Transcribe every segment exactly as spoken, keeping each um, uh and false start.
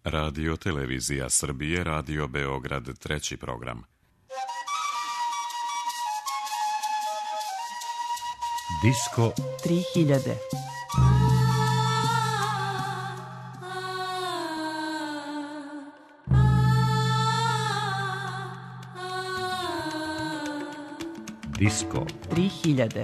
Radio Televizija Srbije, Radio Beograd, treći program. Disko tri hiljade. Disko tri hiljade.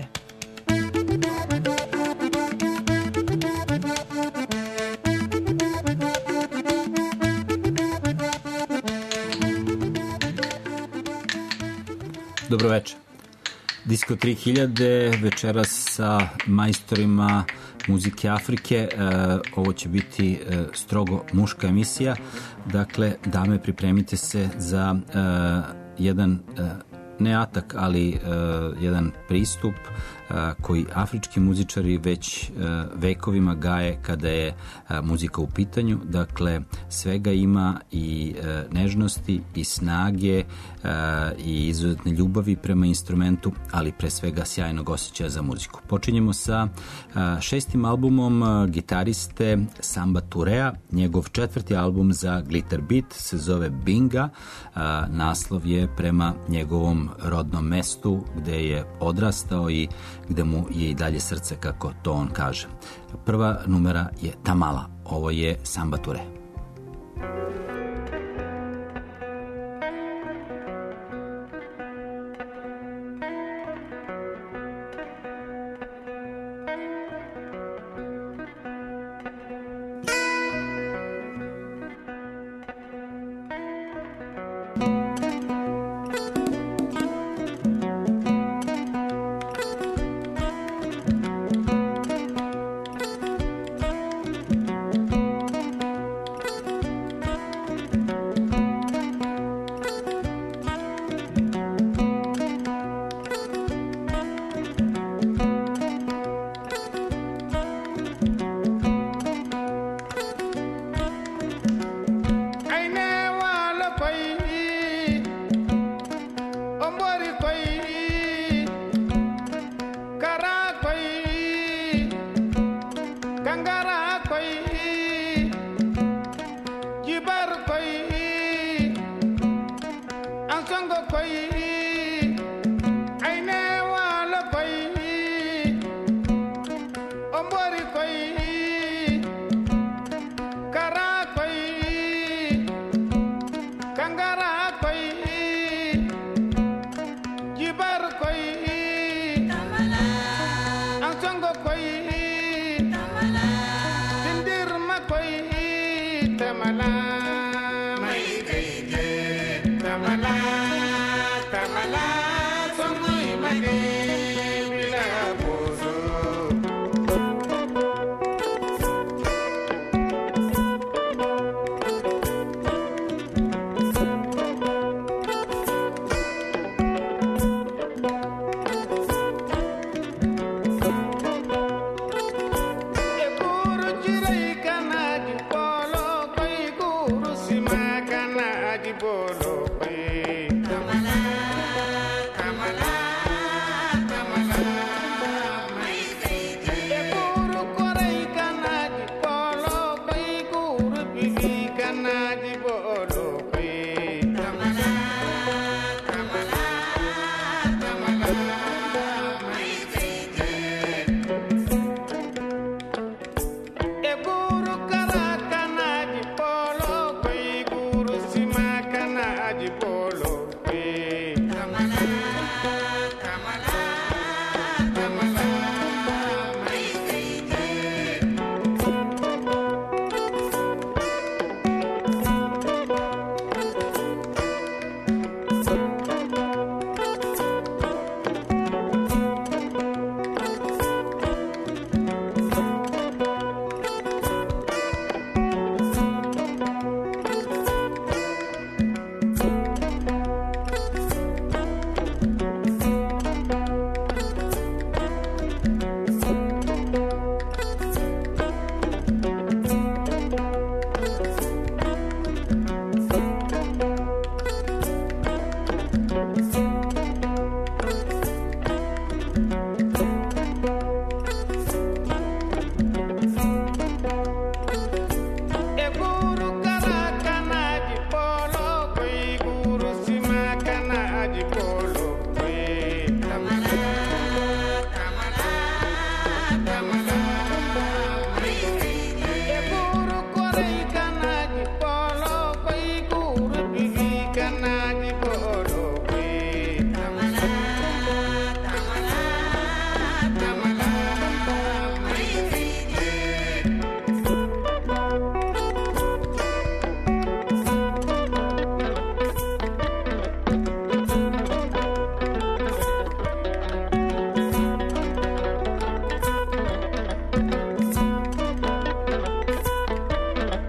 Dobro večer. Disko tri hiljade, večeras sa majstorima muzike Afrike. E, ovo će biti e, strogo muška emisija. Dakle, dame, pripremite se za e, jedan e, ne atak, ali e, jedan pristup e, koji afrički muzičari već e, vekovima gaje kada je e, muzika u pitanju. Dakle, svega ima i e, nežnosti i snage e, i izuzetne ljubavi prema instrumentu, ali pre svega sjajnog osjećaja za muziku. Počinjemo sa e, šestim albumom e, gitariste Samba Turea. Njegov četvrti album za Glitter Beat se zove Binga. E, naslov je prema njegovom rodnom mestu gde je odrastao i gde mu je i dalje srce, kako to on kaže. Prva numera je Tamala. Ovo je Samba Turea.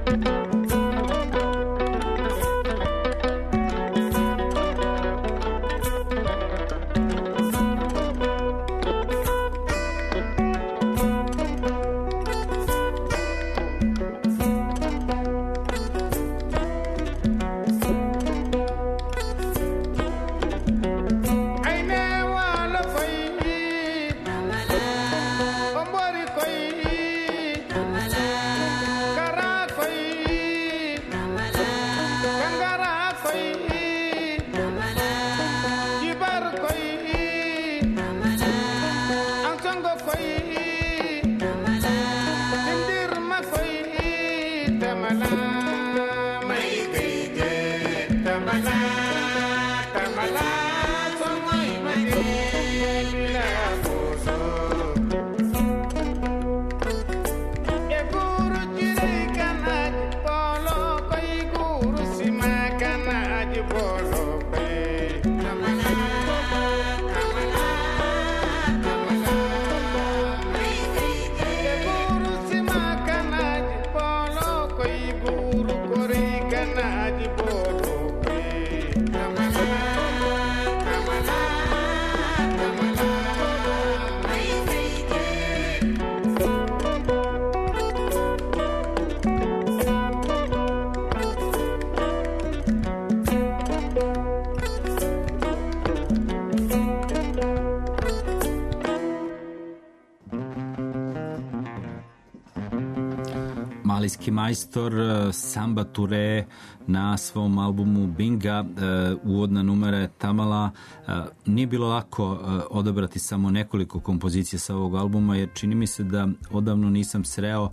malijski majstor Samba Ture na svom albumu Binga, uvodna numera je Tamala. Nije bilo lako odabrati samo nekoliko kompozicija sa ovog albuma, jer čini mi se da odavno nisam sreo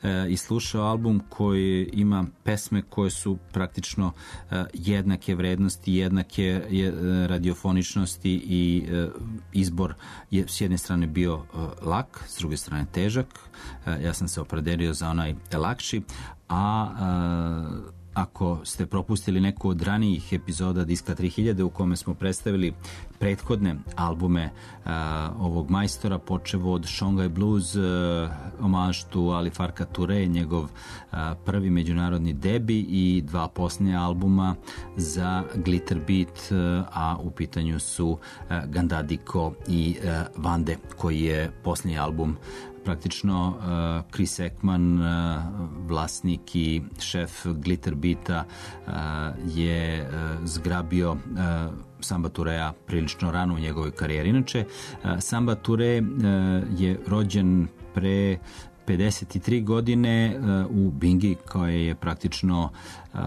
i slušao album koji ima pesme koje su praktično jednake vrednosti, jednake radiofoničnosti i izbor je s jedne strane bio lak, s druge strane težak. Ja sam se opredelio za onaj lakši, a, a ako ste propustili neku od ranijih epizoda Diska tri hiljade u kome smo predstavili prethodne albume a, ovog majstora, počevo od Songhai Blues, a, omaž tu Ali Farka Ture, njegov a, prvi međunarodni debi i dva posljednja albuma za Glitter Beat, a, a u pitanju su a, Gandadiko i a, Vande, koji je posljednji album praktično uh, Chris Ekman, uh, vlasnik i šef Glitter Beata, uh, je uh, zgrabio uh, Samba Turea prilično rano u njegovoj karijeri. Inače, uh, Samba Ture uh, je rođen pre pedeset tri godine uh, u Bingi, koja je praktično uh,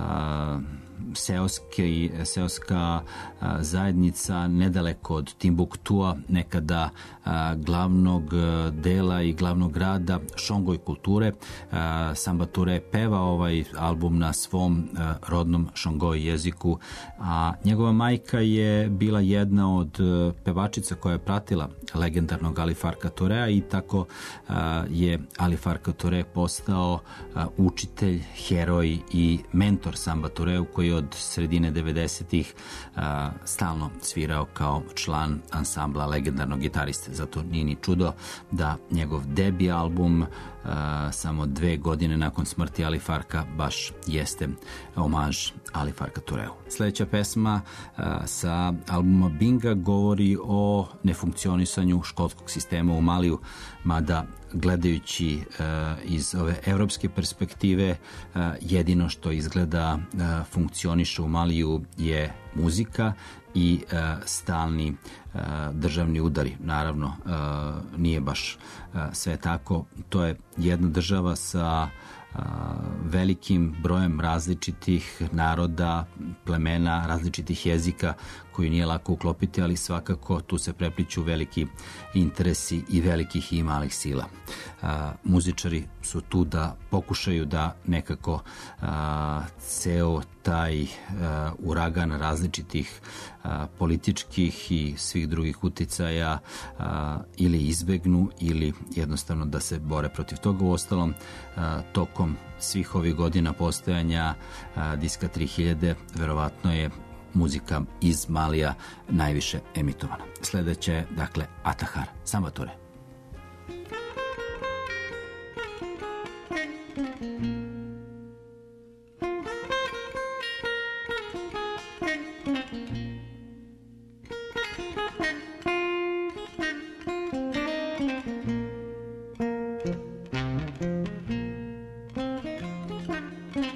seoski, seoska a, zajednica nedaleko od Timbuktua, nekada a, glavnog a, dela i glavnog grada šongoj kulture. A, Samba Ture peva ovaj album na svom a, rodnom šongoj jeziku, a njegova majka je bila jedna od a, pevačica koja je pratila legendarnog Ali Farka Turea i tako a, je Ali Farka Ture postao a, učitelj, heroj i mentor Samba Tureu, koji od sredine devedesetih a, stalno svirao kao član ansambla legendarnog gitariste. Zato nije ni čudo da njegov debi album a, samo dve godine nakon smrti Ali Farka baš jeste omaž Ali Farka Tureu. Sljedeća pesma a, sa albuma Binga govori o nefunkcionisanju školskog sistema u Maliju, mada gledajući uh, iz ove evropske perspektive uh, jedino što izgleda uh, funkcioniše u Maliju je muzika i uh, stalni uh, državni udari. Naravno, uh, nije baš uh, sve tako. To je jedna država sa uh, velikim brojem različitih naroda, plemena, različitih jezika koju nije lako uklopiti, ali svakako tu se prepliću veliki interesi i velikih i malih sila. A, muzičari su tu da pokušaju da nekako a, ceo taj a, uragan različitih a, političkih i svih drugih uticaja a, ili izbegnu ili jednostavno da se bore protiv toga. U ostalom, a, tokom svih ovih godina postojanja a, Diska tri hiljade verovatno je muzika iz Malija najviše emitovana. Sljedeće je, dakle, Atahar, Samba Ture.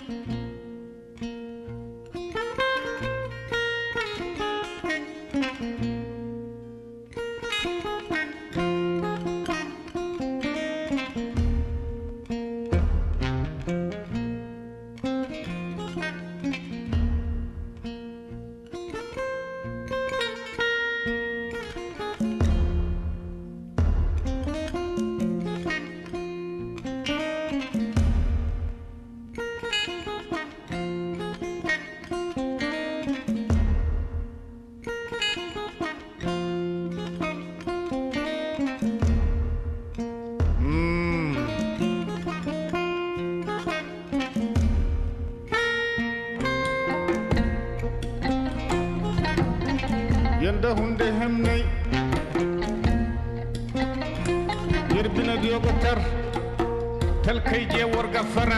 yanda hunde hemnay yerbina yogo tar tel kay je worga fara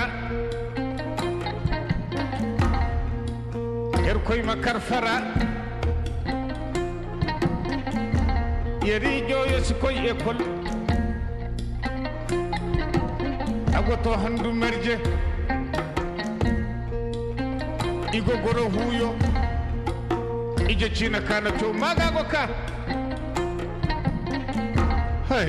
yer koy makar fara yeri joyo si koy école agoto handu merje igo goro huyo ije china kana to maga goka hay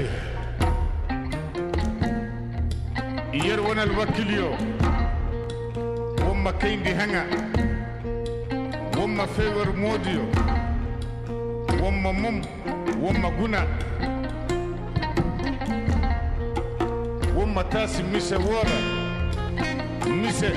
yer wonal wakilio womma kayndi hanga womma fewer modio womma mum womma guna womma tasi mise wora mise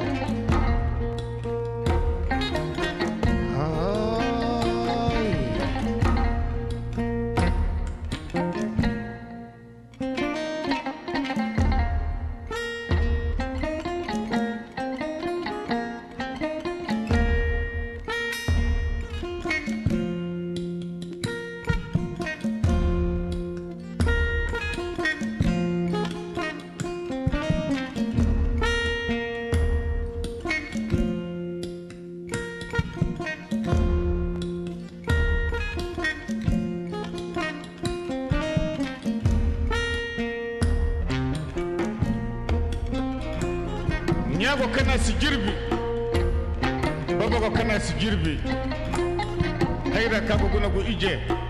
ñago kana si jirbi baba ko kana si jirbi hayra kago guna go ije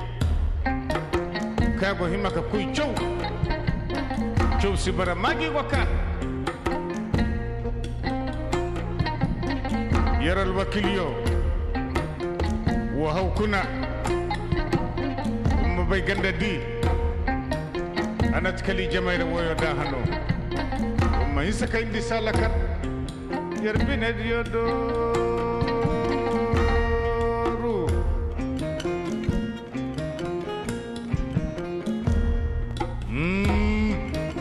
kago himaka kuy chow chow si bara magi waka yaral wakiliyo wa haw kuna umma bay ganda di anat kali jamayra woyo da hano umma isa kay ndi salaka yerbine diodoru mm.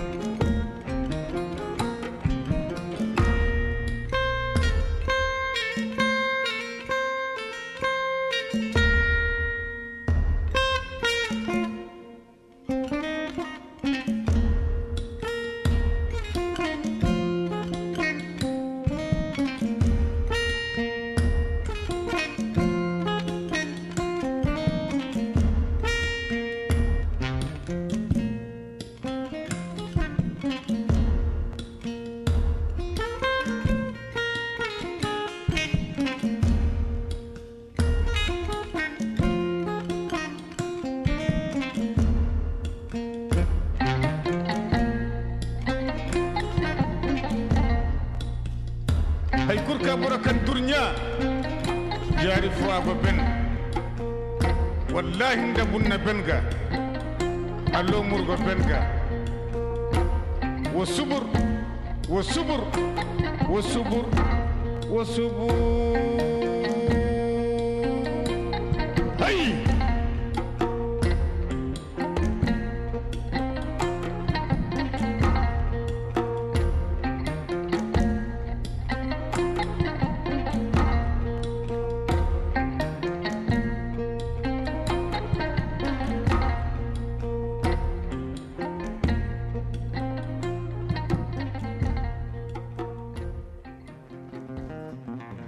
hay kurka burakan durnya jari fuwa ba ben wallahi nda bunna benga allo murgo benga wa subur wa subur wa subur wa subur hay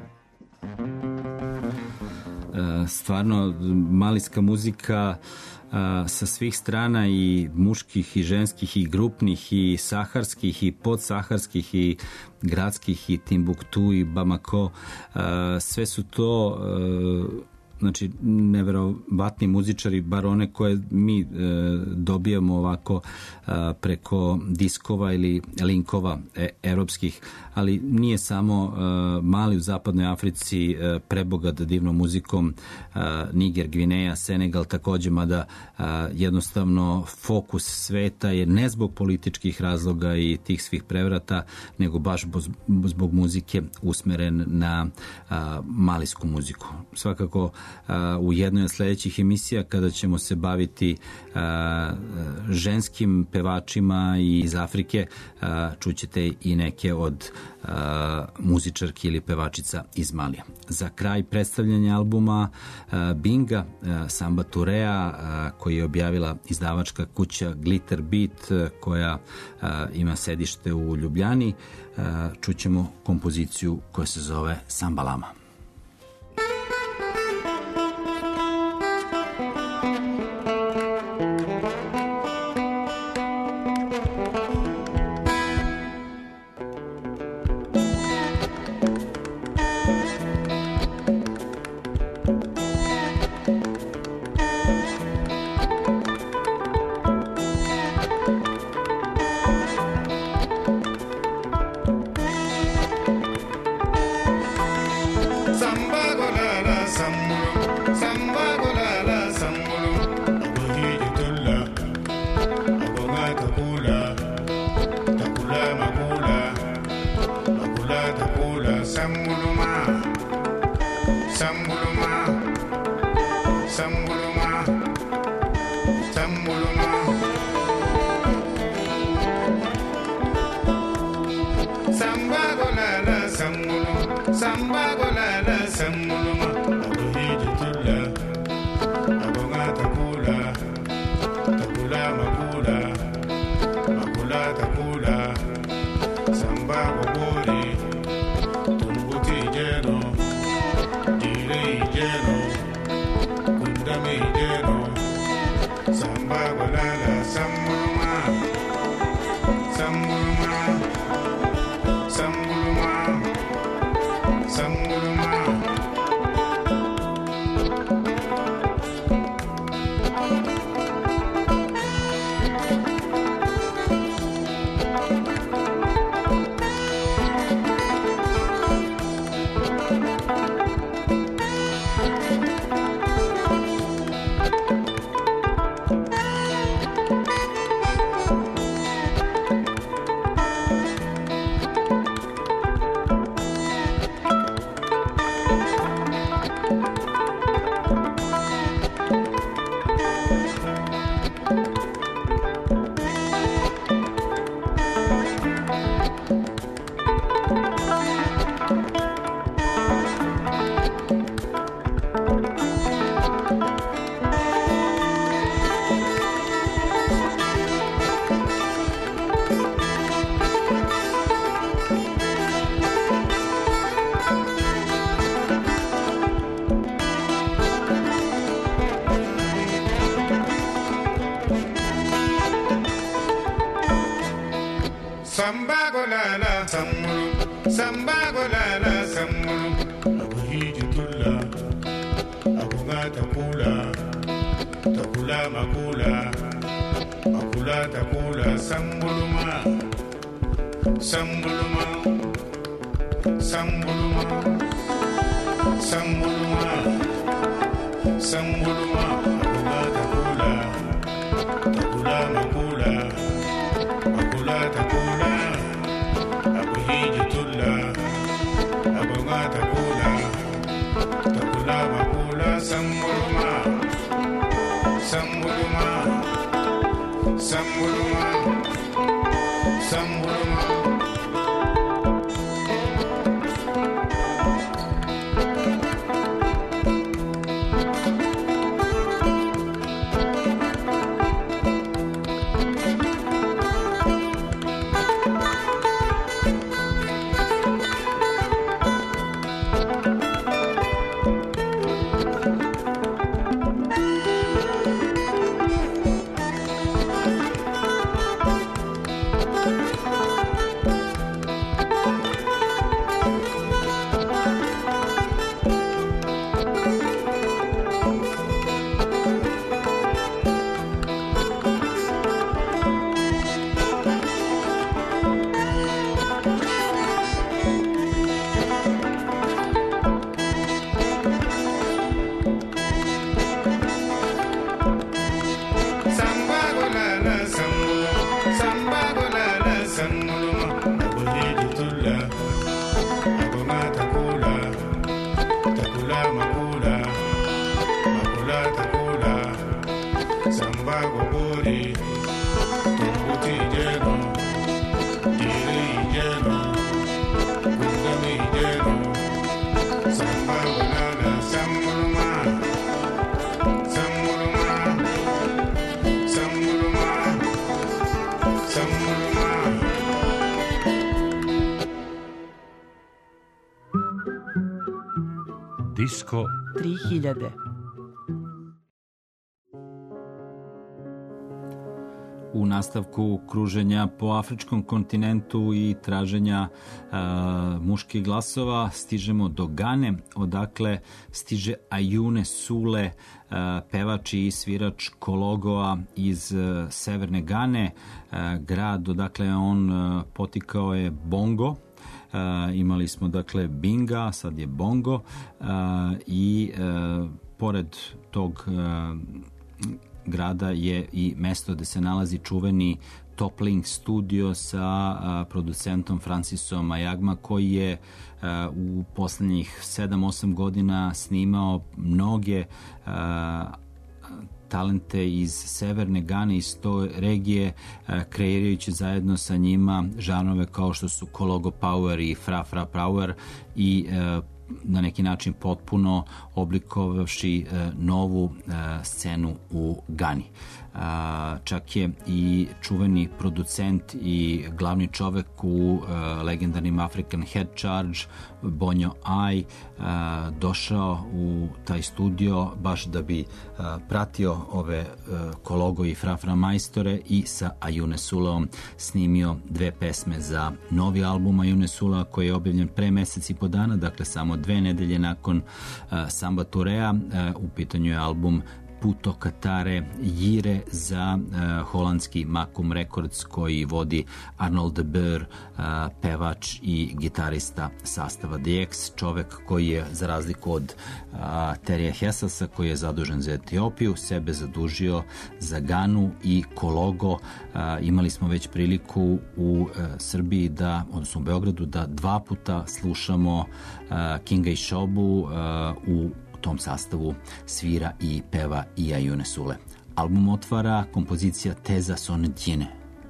stvarno malijska muzika sa svih strana, i muških i ženskih i grupnih i saharskih i podsaharskih i gradskih i Timbuktu i Bamako. Sve su to znači neverovatni muzičari, bar one koje mi e, dobijamo ovako e, preko diskova ili linkova e, evropskih, ali nije samo e, Mali u zapadnoj Africi e, prebogat divnom muzikom, e, Niger, Gvineja, Senegal takođe, mada e, jednostavno fokus sveta je ne zbog političkih razloga i tih svih prevrata, nego baš zbog muzike usmeren na a, malijsku muziku. Svakako u jednoj od sledećih emisija, kada ćemo se baviti ženskim pevačima iz Afrike, čućete i neke od muzičarki ili pevačica iz Malija. Za kraj predstavljanja albuma Binga, Samba Turea, koji je objavila izdavačka kuća Glitter Beat, koja ima sedište u Ljubljani, čućemo kompoziciju koja se zove Samba Lama. Disko tri hiljade. U nastavku kruženja po afričkom kontinentu i traženja a, muških glasova stižemo do Gane, odakle stiže Ayune Sule, a, pevač i svirač kologoa iz a, severne Gane. A, grad odakle on a, potikao je Bongo. Uh, imali smo dakle Binga, sad je Bongo uh, i uh, pored tog uh, grada je i mesto gde se nalazi čuveni Top Link studio sa uh, producentom Francisom Ayagma, koji je uh, u poslednjih sedam osam godina snimao mnoge uh, talente iz severne Gane, iz toj regije, kreirajući zajedno sa njima žanrove kao što su Kologo Power i Fra Fra Power i na neki način potpuno oblikovavši novu scenu u Gani. Čak je i čuveni producent i glavni čovek u legendarnim African Head Charge, Bonjo Ai, došao u taj studio baš da bi pratio ove Kologo i Fra Fra majstore i sa Ayune Suleom snimio dve pesme za novi album Ayune Sulea, koji je objavljen pre mesec i po dana, dakle samo dve nedelje nakon Samba Turea. U pitanju je album Puto Katare Jire za uh, holandski Makum Records, koji vodi Arnold de Boer, uh, pevač i gitarista sastava D X, čovek koji je, za razliku od uh, Terija Hesasa, koji je zadužen za Etiopiju, sebe zadužio za Ganu i Kologo. Uh, imali smo već priliku u uh, Srbiji da, odnosno u Beogradu, da dva puta slušamo uh, Kinga i Shobu uh, u tom sastavu svira i peva i Ayune Sule. Album otvara kompozicija Teza Sonetjine.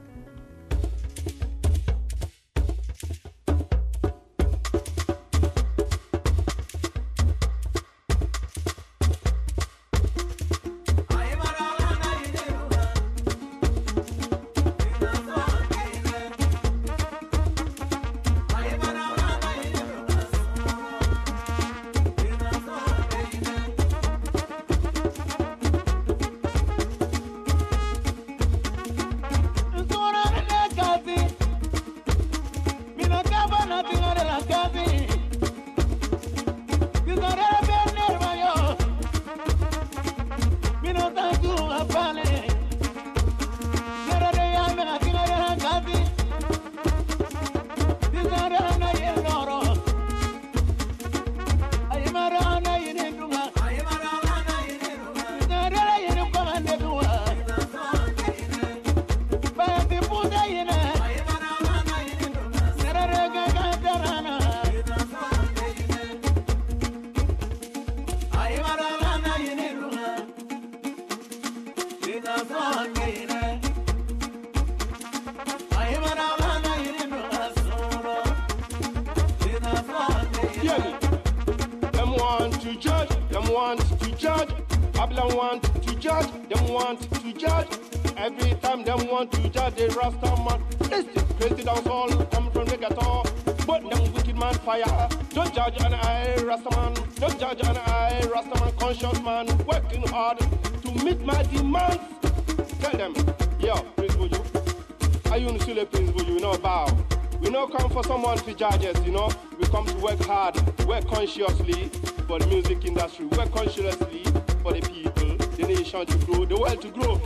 Consciously for the music industry, work consciously for the people, the nation to grow, the world to grow.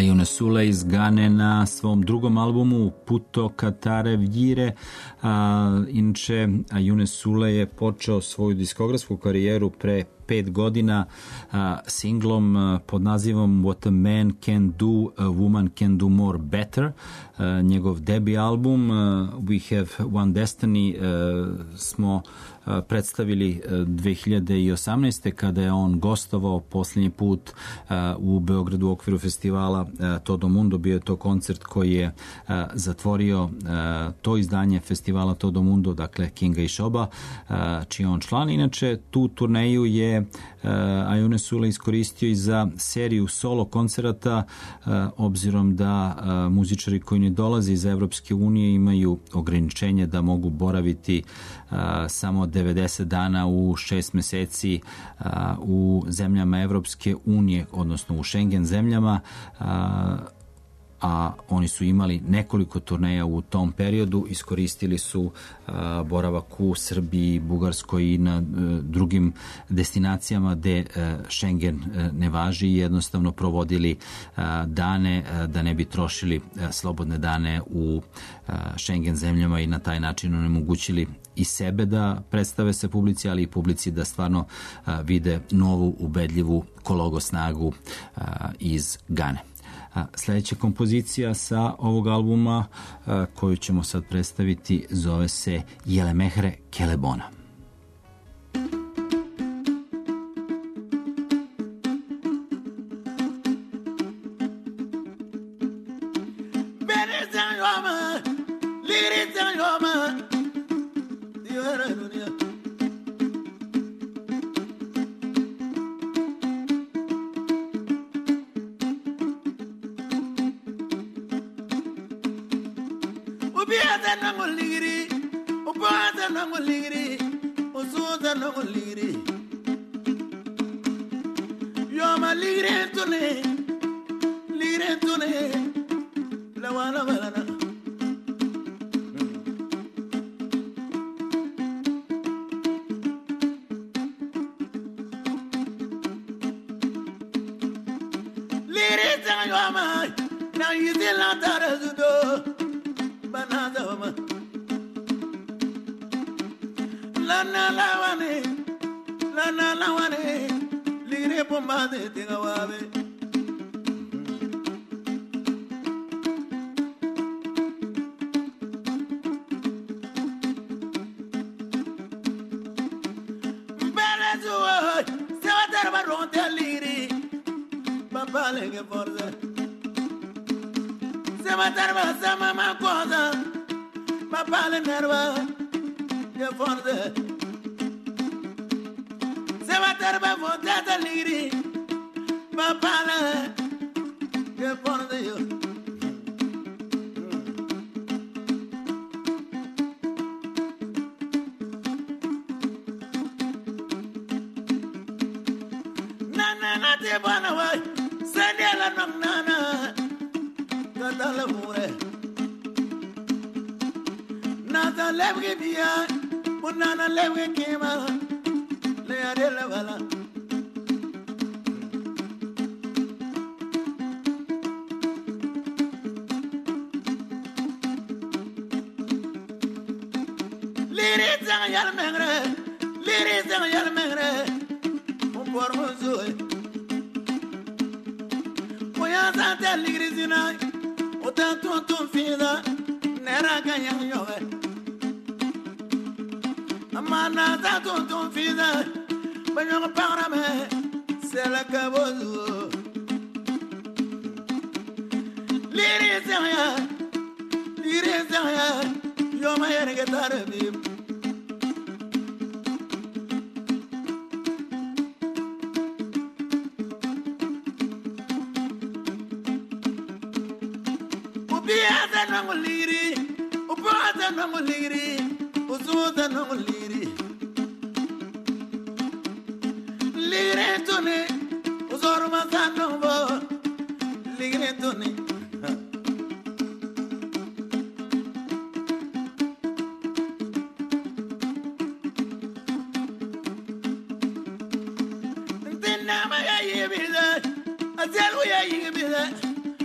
Ayune Sule iz Gane na svom drugom albumu Puto Katare Vjire. A, inače, Ayune Sule je počeo svoju diskografsku karijeru pre pet godina a, singlom a, pod nazivom What a Man Can Do, a Woman Can Do More Better. A, njegov debi album a, We Have One Destiny a, smo a, predstavili a, dve hiljade osamnaeste. kada je on gostovao posljednji put a, u Beogradu u okviru festivala a, Todo Mundo. Bio je to koncert koji je a, zatvorio a, to izdanje festivala Todo Mundo, dakle Kinga i Shoba, a, čiji on član. Inače, tu turneju je Uh, Ayune Sule iskoristio i za seriju solo koncerata, uh, obzirom da uh, muzičari koji ne dolaze iz Evropske unije imaju ograničenje da mogu boraviti uh, samo devedeset dana u šest meseci uh, u zemljama Evropske unije, odnosno u Schengen zemljama, uh, a oni su imali nekoliko turneja u tom periodu, iskoristili su a, boravak u Srbiji, Bugarskoj i na a, drugim destinacijama gde a, Schengen a, ne važi i jednostavno provodili a, dane a, da ne bi trošili a, slobodne dane u a, Schengen zemljama i na taj način onemogućili i sebe da predstave se publici, ali i publici da stvarno a, vide novu, ubedljivu kologo snagu a, iz Gane. A sledeća kompozicija sa ovog albuma a, koju ćemo sad predstaviti zove se Yelemehre Kelebona.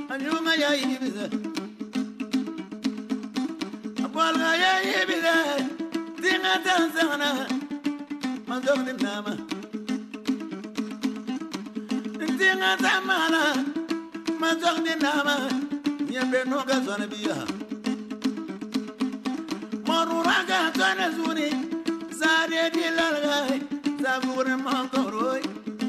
anyuma ya ibiza apalga ya ibiza dinga tanzana mandom ni nama dinga tamana mandom ni nama nyembe no gazona biya moruraga tana zuni zade dilalga zabure mankoroi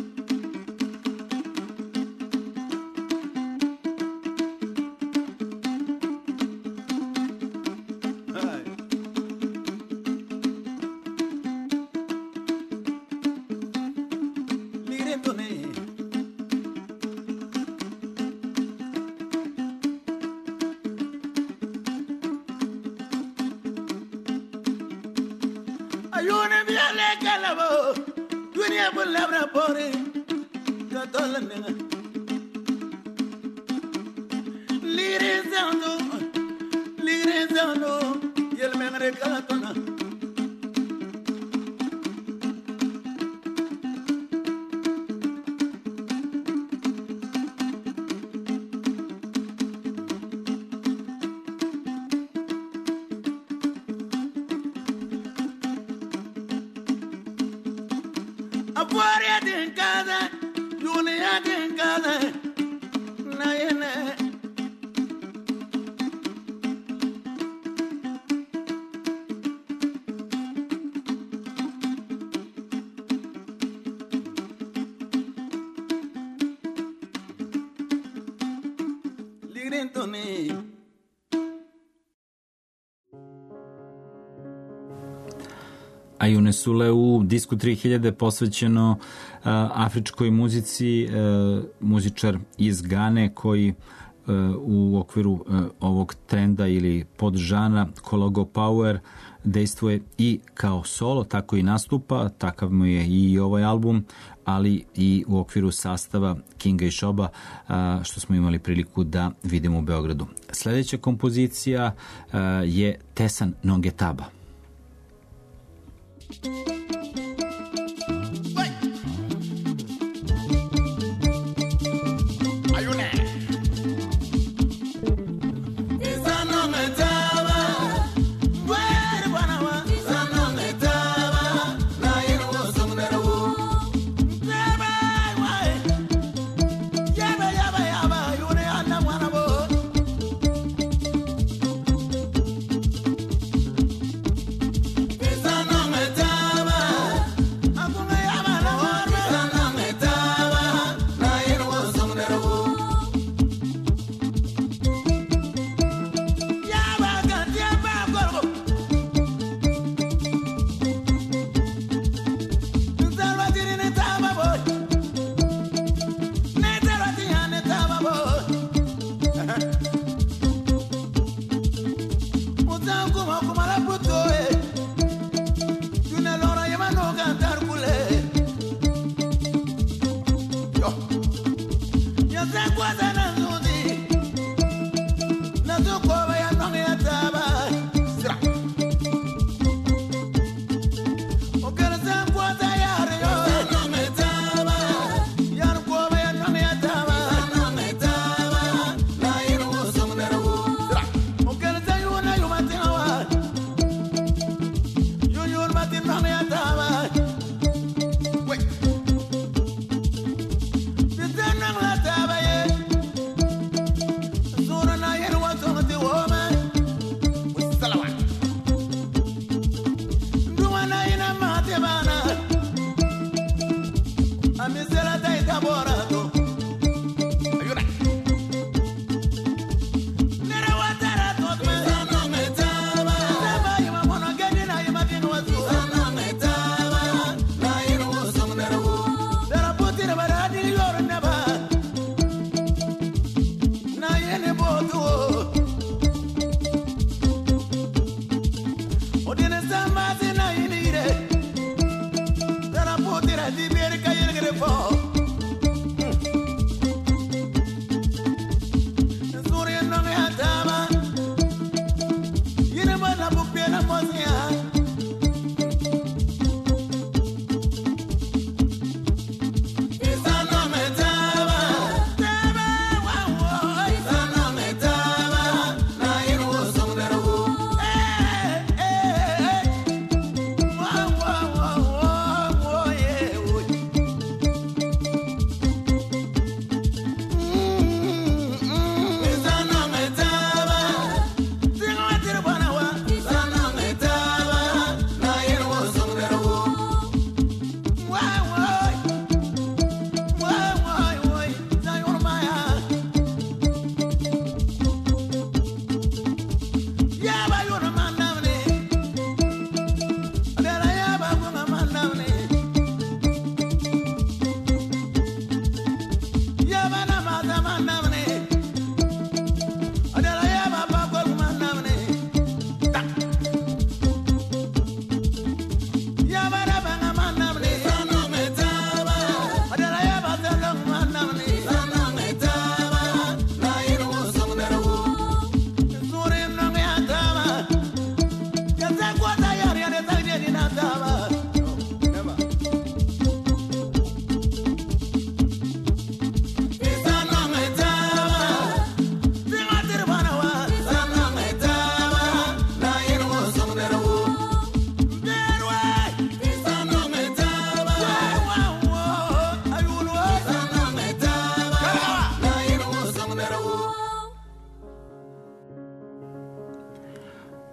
Ajune Sule u Disku tri hiljade posvećeno uh, afričkoj muzici, uh, muzičar iz Gane koji uh, u okviru uh, ovog trenda ili podžana Kologo Power dejstvuje i kao solo, tako i nastupa, takav mu je i ovaj album, ali i u okviru sastava Kinga i Shoba, uh, što smo imali priliku da vidimo u Beogradu. Sledeća kompozicija uh, je Tesan Nongetaba.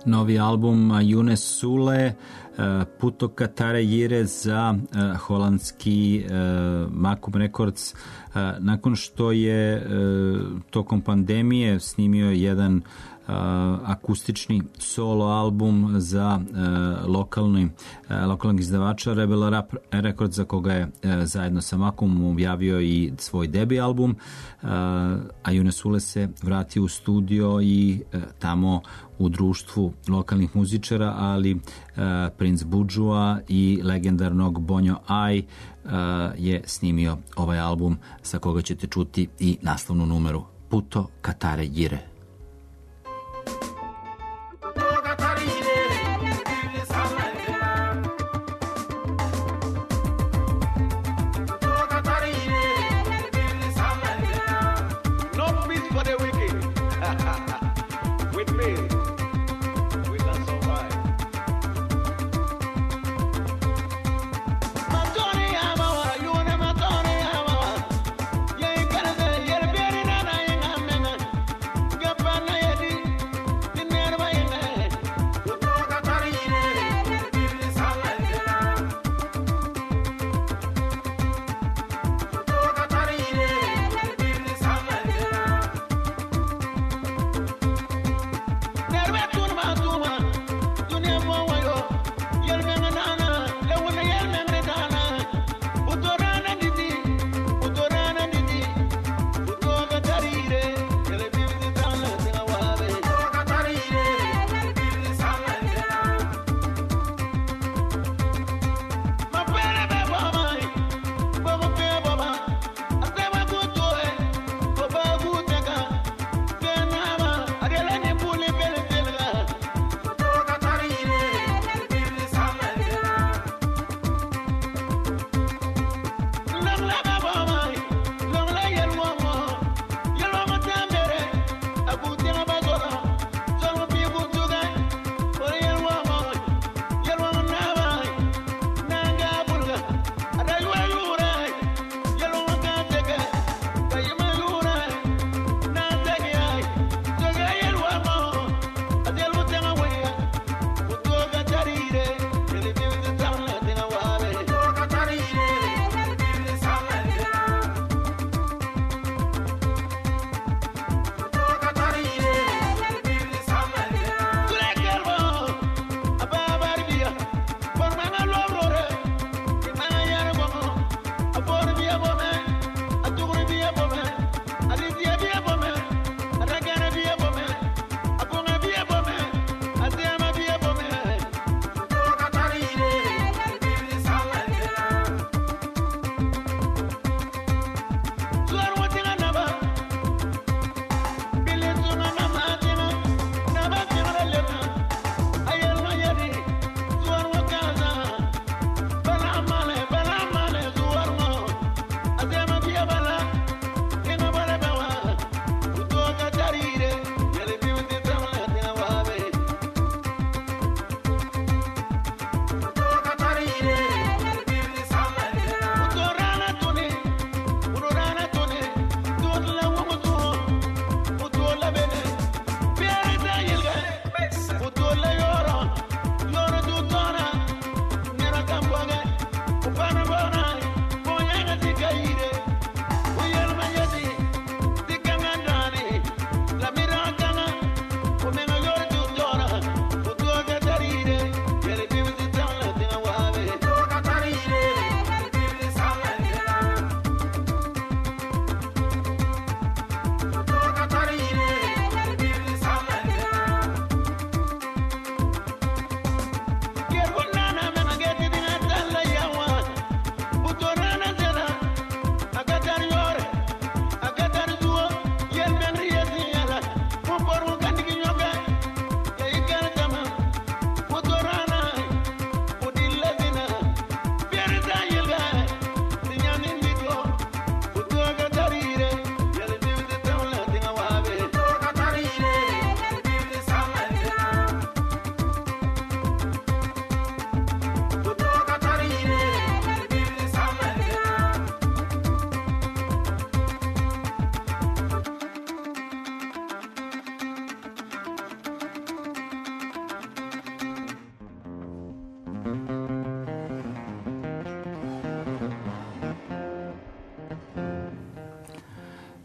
novi album Yunus Sule, Puto Katare Jire za holandski Makum Records. Nakon što je tokom pandemije snimio jedan Uh, akustični solo album za uh, lokalni, uh, lokalnog izdavača Rebel Rap Records, za koga je uh, zajedno sa Makumom objavio i svoj debi album, uh, a Yunus Sule se vratio u studio i uh, tamo u društvu lokalnih muzičara, ali uh, Prince Buđua i legendarnog Bonjo Aj uh, je snimio ovaj album sa koga ćete čuti i naslovnu numeru Puto Katare Jire. Got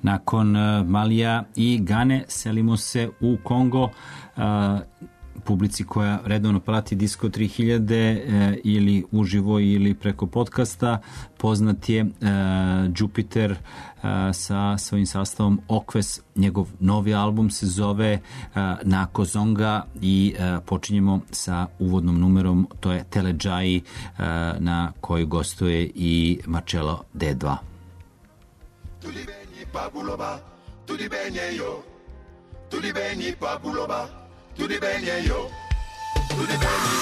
Nakon uh, Malija i Gane selimo se u Kongo. Uh, publici koja redovno prati Disco tri hiljade uh, ili uživo ili preko podcasta, poznat je uh, Jupiter uh, sa svojim sastavom Okves. Njegov novi album se zove uh, Nako Zonga i uh, počinjemo sa uvodnom numerom, to je Teleđaji, uh, na kojoj gostuje i Marcello D dva. Tudi beni pa buloba, tudi benye yo. Tudi beni pa buloba, tudi benye yo. Tudi beni.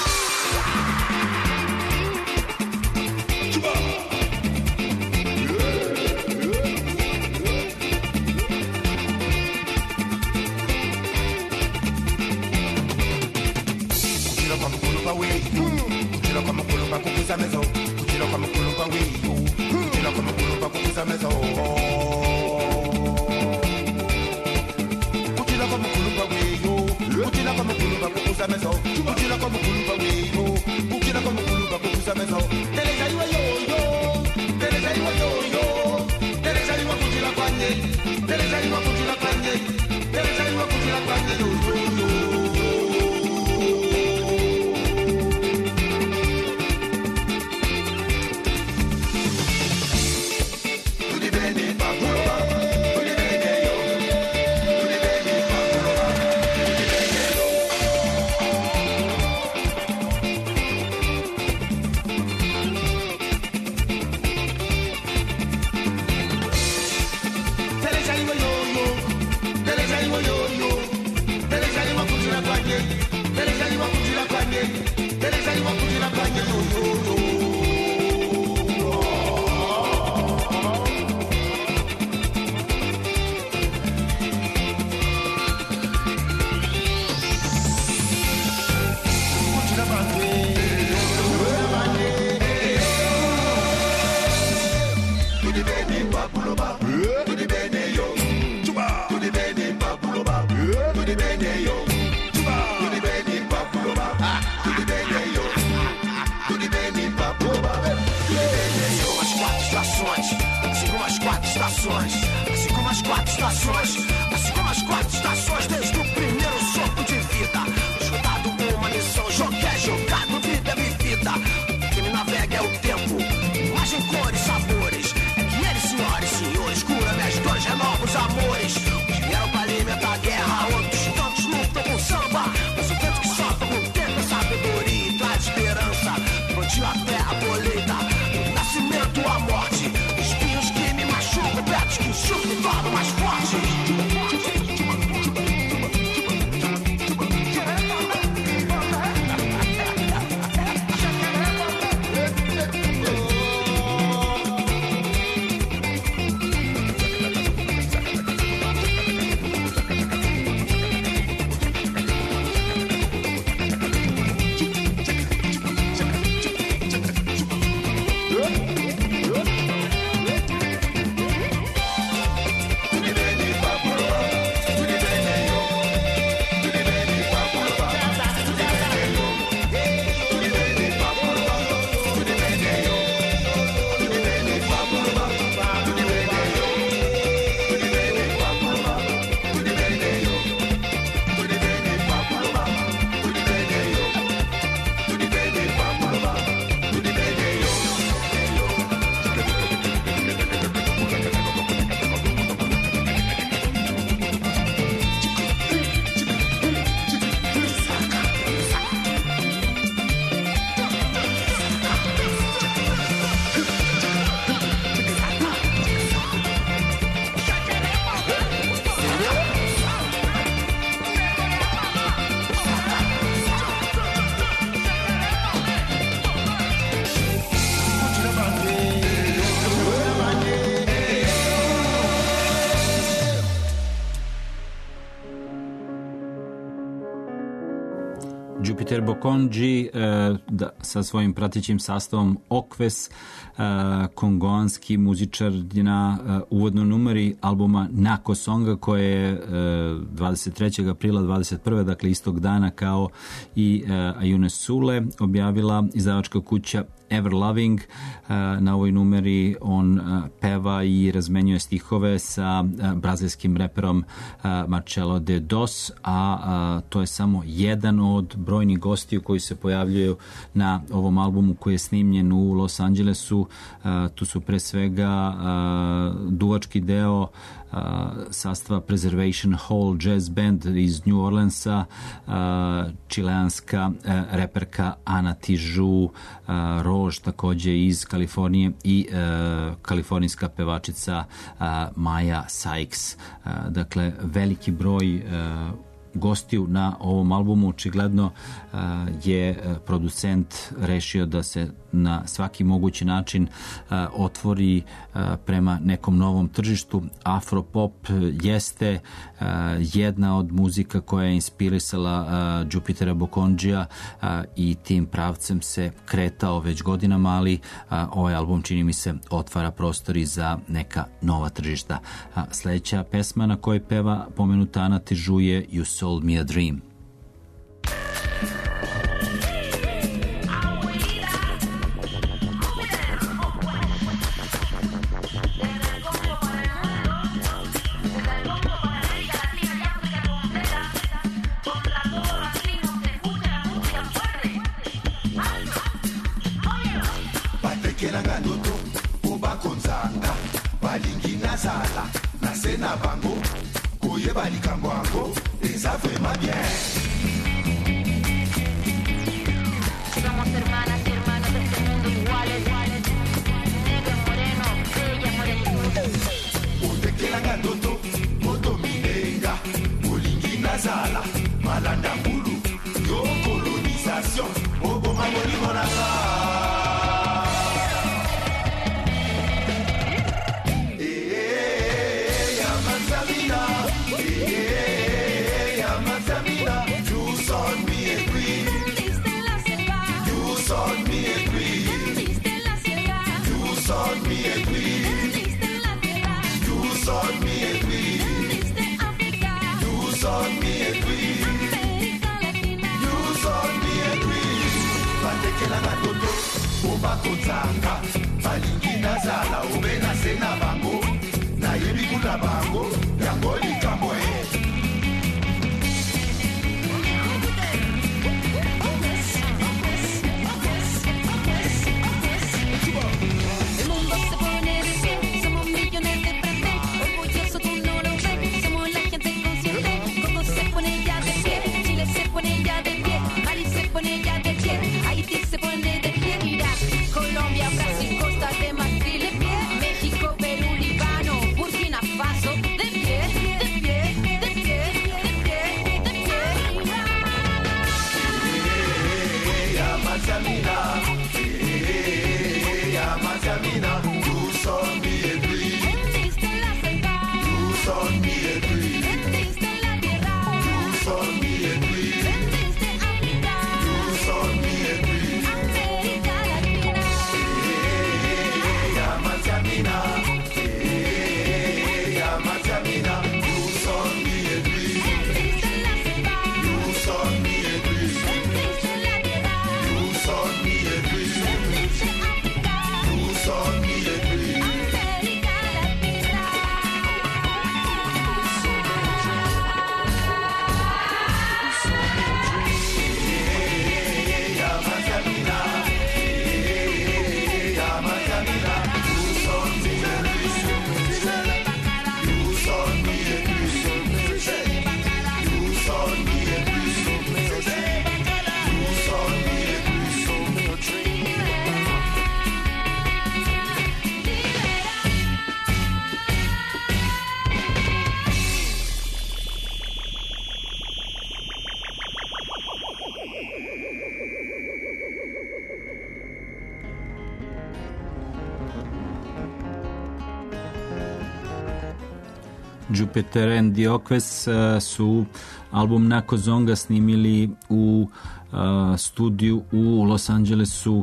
Chuba. Kutila kwa mkulupa we. Kutila kwa mkulupa kukuza mezo. Kutila kwa mkulupa we. Kutila kwa mkulupa kukuza mezo. Kutila kwa mkulupa we yo. Kutila kwa mkulupa kukuza mezo. Kutila kwa mkulupa we yo. Kutila kwa mkulupa kukuza mezo. Teleja iwa yo yo. Teleja iwa yo yo. Teleja iwa kutila kwa nye. Teleja iwa kutila kwa nye. Teleja iwa kutila kwa nye yo yo yo. Assim como as quatro estações, assim como as quatro estações, desde o primeiro sopro de vida, jogado uma lição, joguei, jogado, vida é vivida. Quem me navega é o tempo, imagem, cores, sabores. É que eles, senhoras e senhores, cura minhas dores, renova os amores. Uns vieram pra alimentar a guerra, outros tantos lutam com samba. Mas o vento que sopra com o tempo é sabedoria e traz esperança. Plantio a terra, colheita, o nascimento, a morte. Espinhos que me machucam, perto que chutam e tornam mais forte. Jupiter Bokonji e, da, sa svojim pratećim sastavom Okves, e, kongoanski muzičar na e, uvodnoj numeri albuma Nako Songa, koje je e, dvadeset trećeg aprila dvadeset prve dakle istog dana kao i e, Ayune Sule, objavila izdavačka kuća Ever Loving. Na ovoj numeri on peva i razmenjuje stihove sa brazilskim reperom Marcelo de Dos, a to je samo jedan od brojnih gostiju koji se pojavljuju na ovom albumu koji je snimljen u Los Angelesu. Tu su pre svega duvački deo sastava Preservation Hall Jazz Band iz New Orleansa, čileanska reperka Ana Tijoux, Rož takođe iz Kalifornije i kalifornijska pevačica Maja Sykes. Dakle, veliki broj gostiju na ovom albumu. Očigledno je producent rešio da se na svaki mogući način otvori prema nekom novom tržištu. Afropop jeste jedna od muzika koja je inspirisala Jupitera Bokondžija i tim pravcem se kretao već godinama, ali ovaj album, čini mi se, otvara prostori za neka nova tržišta. Sledeća pesma na kojoj peva pomenuta Ana Tijoux je You Sold Me a Dream. Jupiter and the Oques su album Nako Zonga snimili u studiju u Los Angelesu,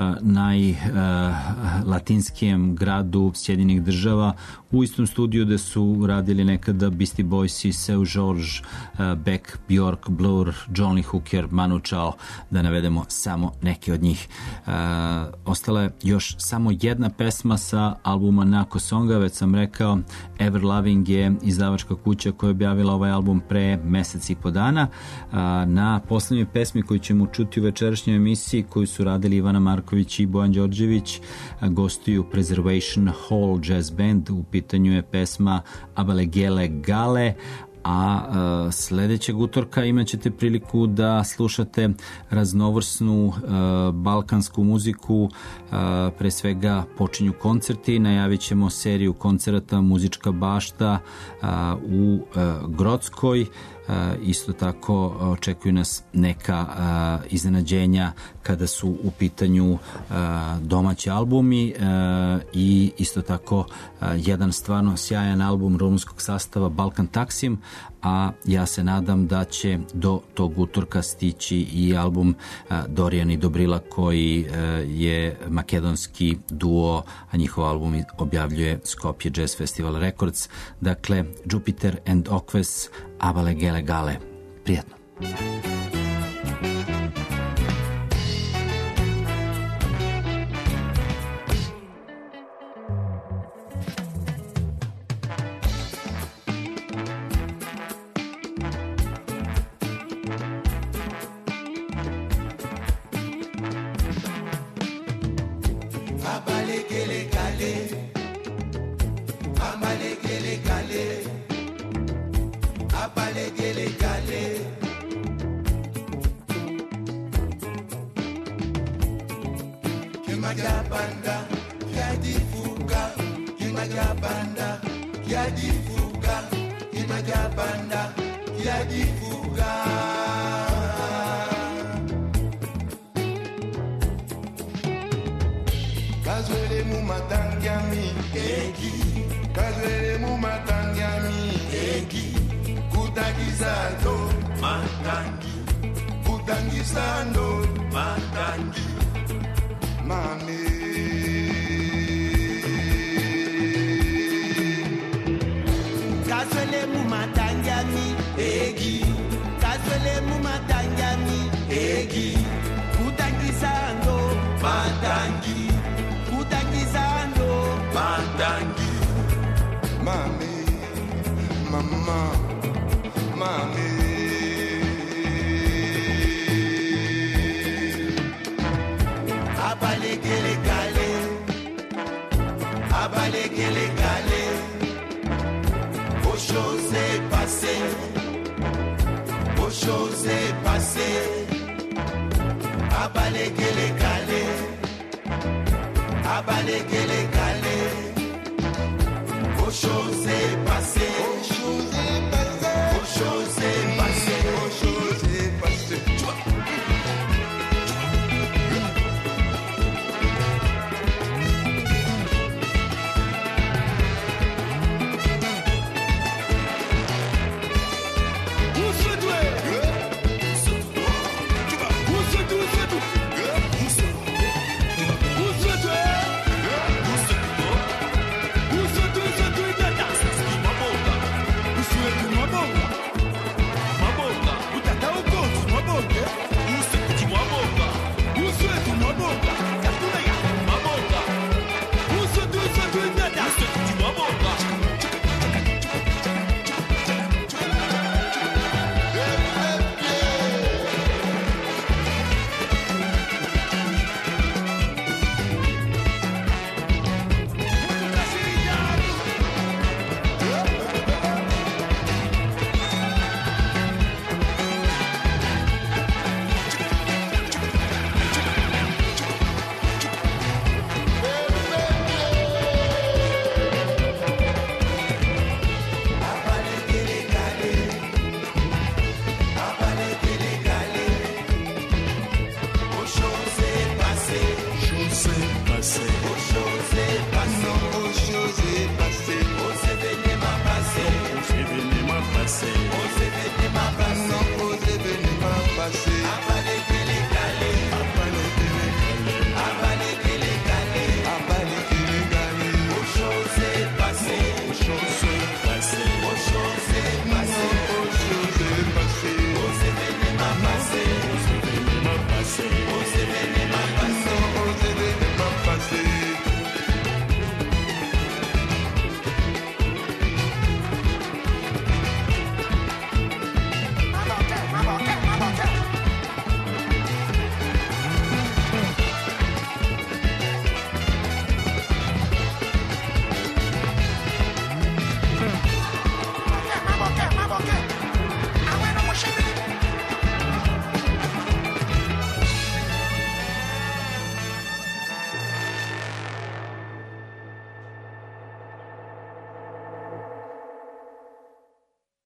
najlatinskijem gradu Sjedinjenih država, u istom studiju gde su radili nekada Beastie Boysi, Seu George, Beck, Bjork, Blur, John Lee Hooker, Manu Chao, da navedemo samo neke od njih. Ostala je još samo jedna pesma sa albuma Nako Songa, već sam rekao, Ever Loving je izdavačka kuća koja je objavila ovaj album pre mesec i po dana. Na poslednjoj pesmi koju ćemo čuti u večerašnjoj emisiji, koju su radili Ivana Marković i Bojan Đorđević, gostuju Preservation Hall Jazz Band. U pitanju je pesma Abalegele Gale, a uh, sledećeg utorka imat ćete priliku da slušate raznovrsnu uh, balkansku muziku. Uh, pre svega počinju koncerti, najavit ćemo seriju koncerata Muzička bašta uh, u uh, Grockoj. Uh, isto tako očekuju nas neka uh, iznenađenja kada su u pitanju uh, domaći albumi uh, i isto tako uh, jedan stvarno sjajan album rumunskog sastava Balkan Taksim, a ja se nadam da će do tog utorka stići i album uh, Dorijan i Dobrila, koji uh, je makedonski duo, a njihov album objavljuje Skopje Jazz Festival Records. Dakle, Jupiter and Okves, Abalegele Gale. Prijetno. Abalegele gale, abalegele gale.